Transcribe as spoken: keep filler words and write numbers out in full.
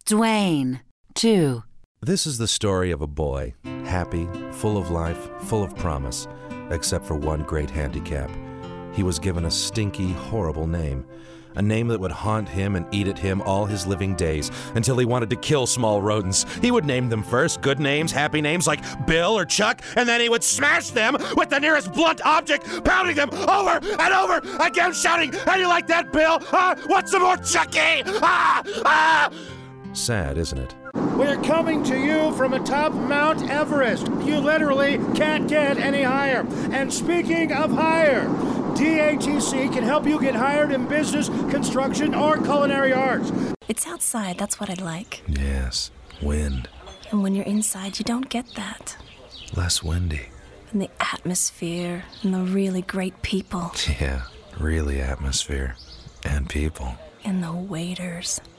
Dwayne, two. This is the story of a boy, happy, full of life, full of promise, except for one great handicap. He was given a stinky, horrible name. A name that would haunt him and eat at him all his living days, until he wanted to kill small rodents. He would name them first, good names, happy names like Bill or Chuck, and then he would smash them with the nearest blunt object, pounding them over and over again, shouting, "How do you like that, Bill? Ah, what's some more, Chucky? Ah! Ah!" Sad, isn't it? We're coming to you from atop Mount Everest. You literally can't get any higher. And speaking of higher, D A T C can help you get hired in business, construction, or culinary arts. It's outside, that's what I'd like. Yes, wind. And when you're inside, you don't get that. Less windy. And the atmosphere, and the really great people. Yeah, really atmosphere. And people. And the waiters.